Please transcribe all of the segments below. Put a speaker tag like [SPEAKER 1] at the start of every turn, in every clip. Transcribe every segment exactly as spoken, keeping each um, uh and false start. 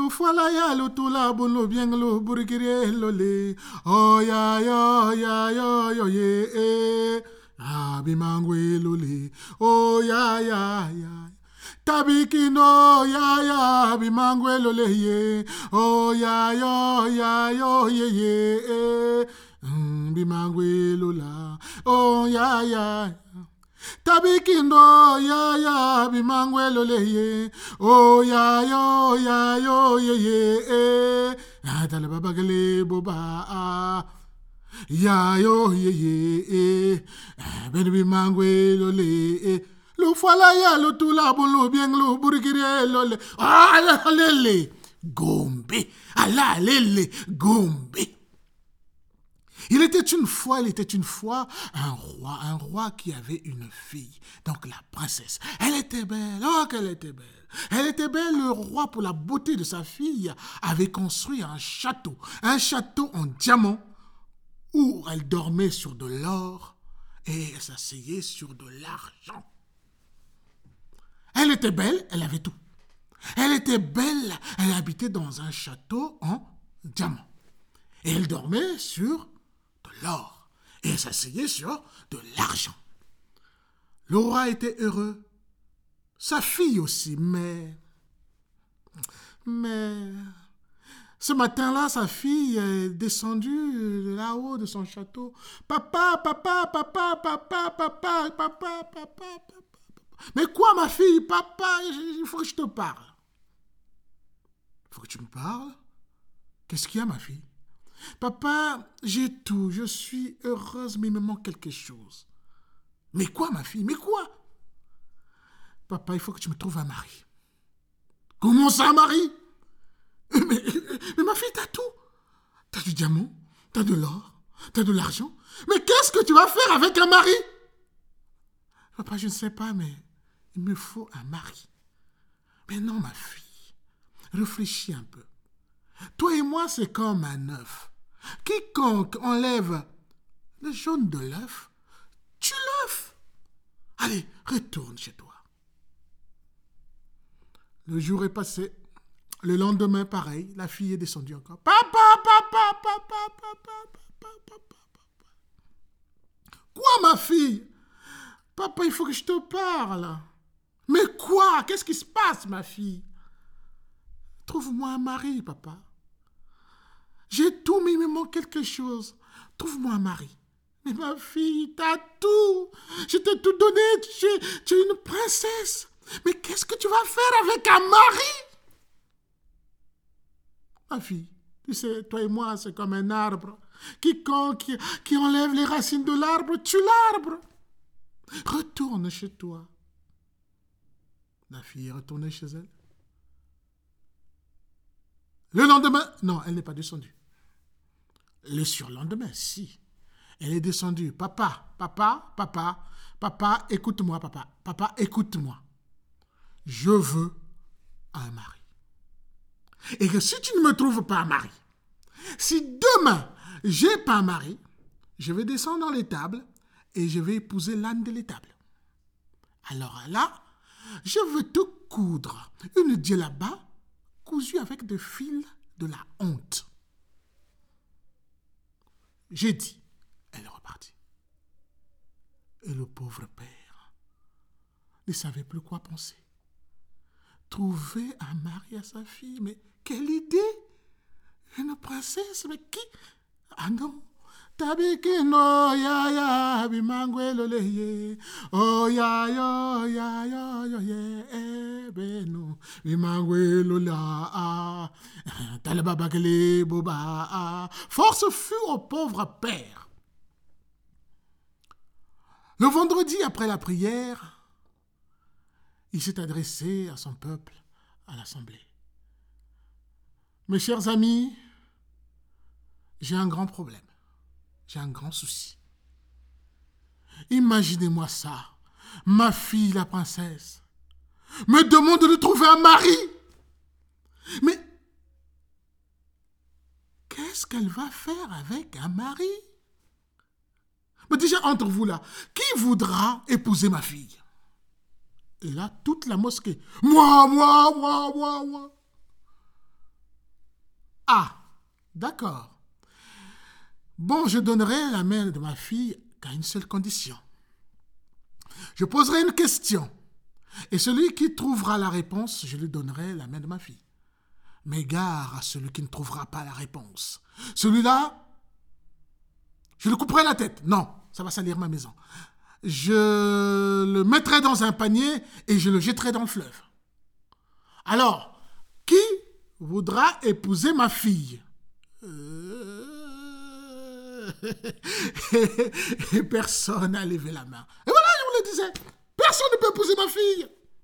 [SPEAKER 1] fala ya lo tula bolo bien lo burgire lo le. Oh ya ya ya ya ya ye. Eh. Ah bimangwe lo le. Oh ya ya ya. Tabikino ya ya bimangwe lo le ye. Oh ya ya ya ya ye ye. Eh. Mm, bimangwe lo la. Oh ya ya. Tabikindo ya ya bimangwelo leye oh ya yo ya yo ye ye eh tala babagale boba ah ya yo ye ye eh ben bimangwelo le lo fala ya lo tula bolo bien lo burgire lo le ah lele gombe ala lele gombe. Il était une fois, il était une fois un roi, un roi qui avait une fille, donc la princesse. Elle était belle, oh qu'elle était belle. Elle était belle, le roi, pour la beauté de sa fille, avait construit un château, un château en diamant, où elle dormait sur de l'or et elle s'asseyait sur de l'argent. Elle était belle, elle avait tout. Elle était belle, elle habitait dans un château en diamant. Et elle dormait sur l'or, et elle s'asseyait sur de l'argent. Le roi était heureux, sa fille aussi, mais... Mais... Ce matin-là, sa fille est descendue là-haut de son château. Papa, papa, papa, papa, papa, papa, papa, papa. Mais quoi, ma fille, papa, il faut que je te parle. Il faut que tu me parles. Qu'est-ce qu'il y a, ma fille? Papa, j'ai tout, je suis heureuse, mais il me manque quelque chose. Mais quoi, ma fille? Mais quoi? Papa, il faut que tu me trouves un mari. Comment ça, un mari? mais, mais, mais ma fille, t'as tout. T'as du diamant, t'as de l'or, t'as de l'argent. Mais qu'est-ce que tu vas faire avec un mari? Papa, je ne sais pas, mais il me faut un mari. Mais non, ma fille, réfléchis un peu. Toi et moi, c'est comme un œuf. Quiconque enlève le jaune de l'œuf, tue l'œuf. Allez, retourne chez toi. Le jour est passé. Le lendemain, pareil, la fille est descendue encore. Papa, papa, papa, papa, papa, papa, papa. Quoi, ma fille? Papa, il faut que je te parle. Mais quoi? Qu'est-ce qui se passe, ma fille? Trouve-moi un mari, papa. J'ai tout, mais il me manque quelque chose. Trouve-moi un mari. Mais ma fille, t'as tout. Je t'ai tout donné. Tu es, tu es une princesse. Mais qu'est-ce que tu vas faire avec un mari? Ma fille, tu sais, toi et moi, c'est comme un arbre. Quiconque qui, qui enlève les racines de l'arbre, tue l'arbre. Retourne chez toi. La fille est retournée chez elle. Le lendemain, non, elle n'est pas descendue. Le surlendemain, si. Elle est descendue. Papa, papa, papa, papa, écoute-moi, papa. Papa, écoute-moi. Je veux un mari. Et que si tu ne me trouves pas un mari, si demain, j'ai pas un mari, je vais descendre dans l'étable et je vais épouser l'âne de l'étable. Alors là, je veux te coudre une djellaba cousue avec des fils de la honte. J'ai dit, elle est repartie. Et le pauvre père ne savait plus quoi penser. Trouver un mari à sa fille, mais quelle idée! Une princesse, mais qui? Ah non! Tabikino ya ya bimangwelo leye oh ya ya ya ya ya ye beno bimangwelo la ah talababakele boba ah. Force fut au pauvre père. Le vendredi après la prière, il s'est adressé à son peuple, à l'assemblée. Mes chers amis, j'ai un grand problème. J'ai un grand souci. Imaginez-moi ça. Ma fille, la princesse, me demande de trouver un mari. Mais qu'est-ce qu'elle va faire avec un mari? Mais déjà, entre vous là, qui voudra épouser ma fille? Et là, toute la mosquée. Moi, moi, moi, moi, moi. Ah, d'accord. Bon, je donnerai la main de ma fille qu'à une seule condition. Je poserai une question, et celui qui trouvera la réponse, je lui donnerai la main de ma fille. Mais gare à celui qui ne trouvera pas la réponse. Celui-là, je lui couperai la tête. Non, ça va salir ma maison. Je le mettrai dans un panier et je le jetterai dans le fleuve. Alors, qui voudra épouser ma fille? euh... Et personne n'a levé la main. Et voilà, je vous le disais, personne ne peut épouser ma fille.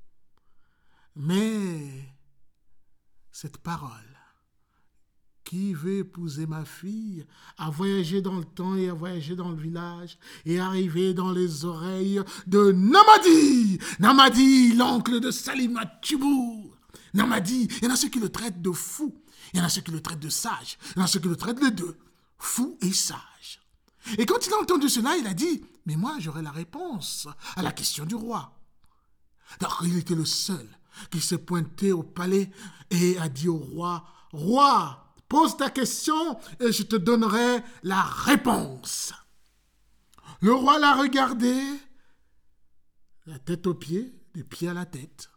[SPEAKER 1] Mais cette parole, qui veut épouser ma fille, a voyagé dans le temps et a voyagé dans le village et arrivé dans les oreilles de Namadi. Namadi, l'oncle de Salima Tchibour. Namadi, il y en a ceux qui le traitent de fou, il y en a ceux qui le traitent de sage, il y en a ceux qui le traitent les deux, fou et sage. Et quand il a entendu cela, il a dit, mais moi j'aurai la réponse à la question du roi. Alors il était le seul qui s'est pointé au palais et a dit au roi, roi, pose ta question et je te donnerai la réponse. Le roi l'a regardé, la tête aux pieds, des pieds à la tête.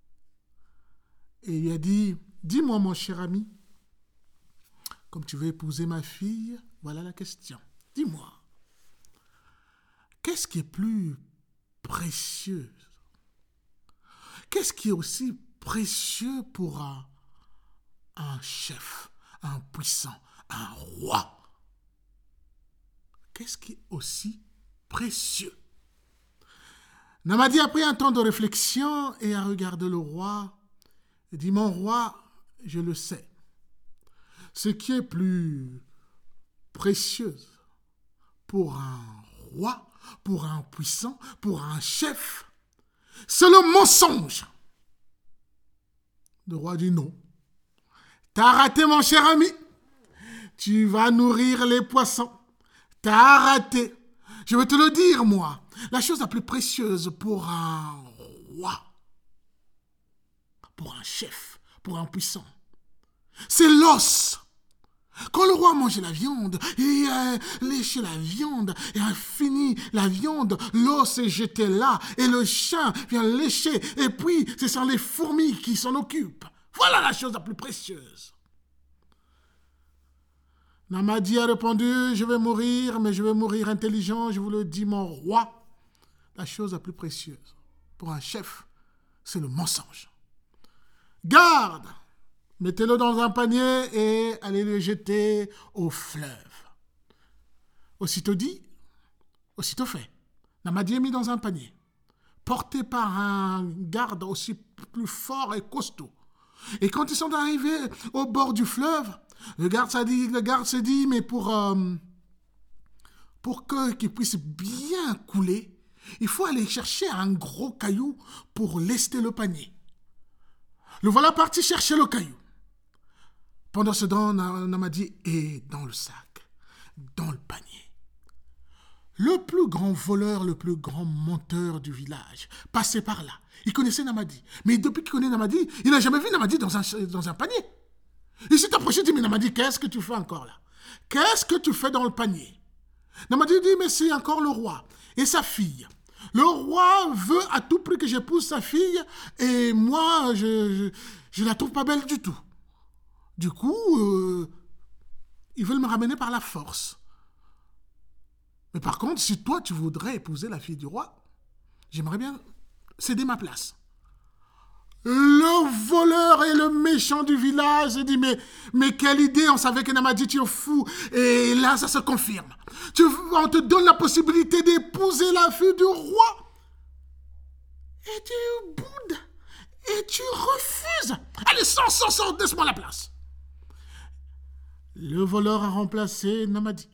[SPEAKER 1] Et il a dit, dis-moi mon cher ami, comme tu veux épouser ma fille, voilà la question. Dis-moi, qu'est-ce qui est plus précieux? Qu'est-ce qui est aussi précieux pour un, un chef, un puissant, un roi? Qu'est-ce qui est aussi précieux? Namadi a pris un temps de réflexion et a regardé le roi et dit, mon roi, je le sais. Ce qui est plus précieux pour un roi, pour un puissant, pour un chef, c'est le mensonge. Le roi dit non. T'as raté, mon cher ami. Tu vas nourrir les poissons. T'as raté. Je vais te le dire, moi. La chose la plus précieuse pour un roi, pour un chef, pour un puissant, c'est l'os. Quand le roi mangeait la viande, il a léché la viande et a fini la viande, l'os est jeté là et le chien vient lécher et puis ce sont les fourmis qui s'en occupent. Voilà la chose la plus précieuse. Namadi a répondu, je vais mourir, mais je vais mourir intelligent, je vous le dis, mon roi. La chose la plus précieuse pour un chef, c'est le mensonge. Garde! Mettez-le dans un panier et allez le jeter au fleuve. Aussitôt dit, aussitôt fait. Namadi est mis dans un panier, porté par un garde aussi plus fort et costaud. Et quand ils sont arrivés au bord du fleuve, le garde s'est dit, le garde s'est dit mais pour, euh, pour que, qu'il puisse bien couler, il faut aller chercher un gros caillou pour lester le panier. Le voilà parti chercher le caillou. Pendant ce temps, Namadi est dans le sac, dans le panier. Le plus grand voleur, le plus grand menteur du village passait par là. Il connaissait Namadi. Mais depuis qu'il connaît Namadi, il n'a jamais vu Namadi dans un, dans un panier. Il s'est approché et dit, mais Namadi, qu'est-ce que tu fais encore là? Qu'est-ce que tu fais dans le panier? Namadi dit, mais c'est encore le roi et sa fille. Le roi veut à tout prix que j'épouse sa fille et moi, je je, je la trouve pas belle du tout. Du coup, euh, ils veulent me ramener par la force. Mais par contre, si toi, tu voudrais épouser la fille du roi, j'aimerais bien céder ma place. Le voleur et le méchant du village dit, mais, mais quelle idée, on savait que Namadi, tu es fou. Et là, ça se confirme. Tu, on te donne la possibilité d'épouser la fille du roi. Et tu boudes. Et tu refuses. Allez, sors, sors, sors, laisse-moi la place. Le voleur a remplacé Namadi.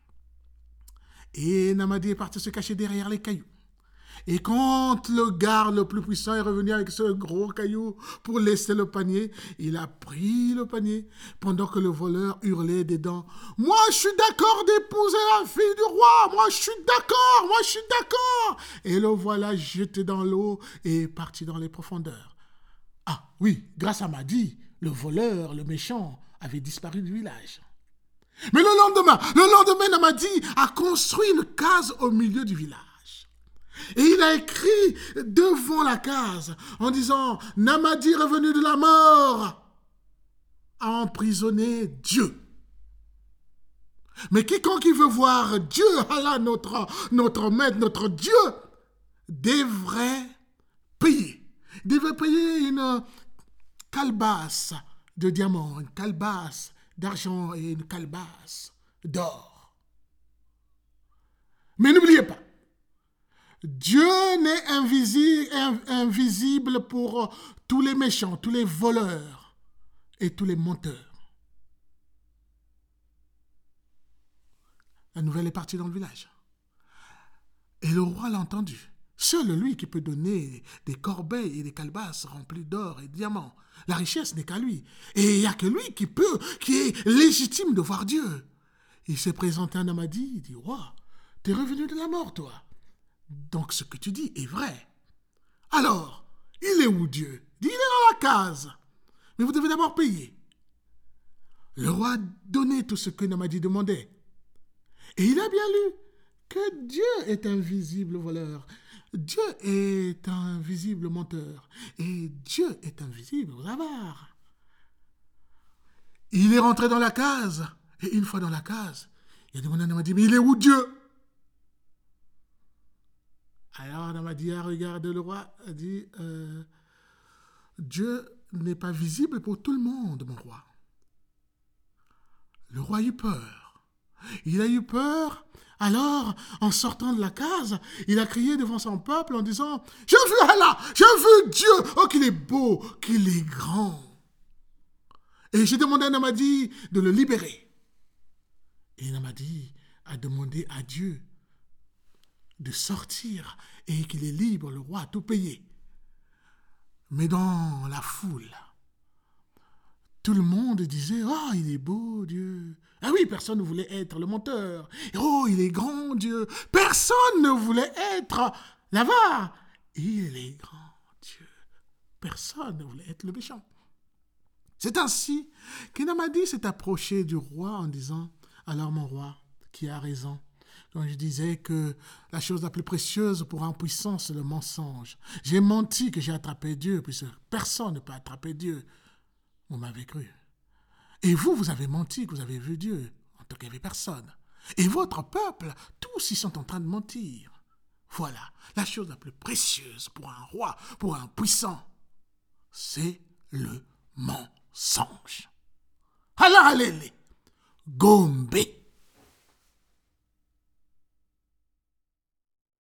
[SPEAKER 1] Et Namadi est parti se cacher derrière les cailloux. Et quand le garde le plus puissant est revenu avec ce gros caillou pour laisser le panier, il a pris le panier pendant que le voleur hurlait des dents. « Moi, je suis d'accord d'épouser la fille du roi. Moi, je suis d'accord. Moi, je suis d'accord. » Et le voilà jeté dans l'eau et parti dans les profondeurs. Ah oui, grâce à Namadi, le voleur, le méchant, avait disparu du village. Mais le lendemain, le lendemain, Namadi a construit une case au milieu du village. Et il a écrit devant la case en disant « Namadi revenu de la mort a emprisonné Dieu. Mais quiconque veut voir Dieu, Allah, notre, notre maître, notre Dieu, devrait payer. Devrait payer une calebasse de diamants, une calebasse d'argent et une calebasse d'or. Mais n'oubliez pas, Dieu n'est invisible, invisible pour tous les méchants, tous les voleurs et tous les menteurs. La nouvelle est partie dans le village. Et le roi l'a entendu. Seul lui qui peut donner des corbeilles et des calebasses remplies d'or et de diamants. La richesse n'est qu'à lui. Et il n'y a que lui qui peut, qui est légitime de voir Dieu. Il s'est présenté à Namadi, il dit, roi, t'es revenu de la mort, toi. Donc ce que tu dis est vrai. Alors, il est où Dieu? Il est dans la case. Mais vous devez d'abord payer. Le roi a donné tout ce que Namadi demandait. Et il a bien lu que Dieu est un visible voleur. Dieu est un visible menteur. Et Dieu est un visible avare. Il est rentré dans la case. Et une fois dans la case, il a demandé à Namadi, mais il est où Dieu? Alors Namadi a regardé le roi, a dit, euh, Dieu n'est pas visible pour tout le monde, mon roi. Le roi a eu peur. Il a eu peur, alors, en sortant de la case, il a crié devant son peuple en disant « J'ai vu Allah, j'ai vu Dieu, oh qu'il est beau, qu'il est grand !» Et j'ai demandé à Namadi de le libérer. Et Namadi a demandé à Dieu de sortir et qu'il est libre, le roi a tout payé. Mais dans la foule, tout le monde disait « Oh, il est beau, Dieu !» Ah oui, personne ne voulait être le menteur. « Oh, il est grand, Dieu !» Personne ne voulait être l'avare. « Il est grand, Dieu !» Personne ne voulait être le méchant. C'est ainsi que Namadi s'est approché du roi en disant « Alors, mon roi, qui a raison, quand je disais que la chose la plus précieuse pour un puissant, c'est le mensonge. J'ai menti que j'ai attrapé Dieu, puisque personne ne peut attraper Dieu. Vous m'avez cru. Et vous, vous avez menti que vous avez vu Dieu, en tant qu'il n'y avait personne. Et votre peuple, tous ils sont en train de mentir. Voilà, la chose la plus précieuse pour un roi, pour un puissant, c'est le mensonge. Allah alele, Gombe.